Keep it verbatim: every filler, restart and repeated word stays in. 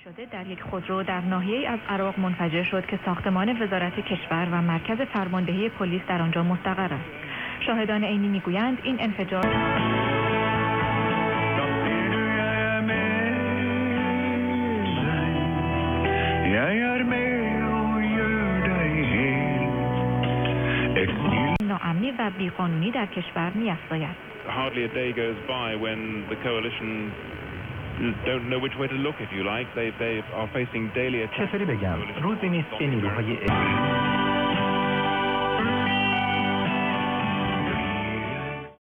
شده در یک خودرو در ناحیه‌ای از عراق منفجر شد که ساختمان وزارت کشور و مرکز فرماندهی پلیس در آنجا مستقر است. شاهدان عینی میگویند این انفجار ناامنی و بیقانونی در کشور می‌افزاید. Hardly a day goes by when the coalition don't know which way to look, if you like. They they are facing daily attacks. چطوری بگم؟ روزی نیست که نیروهای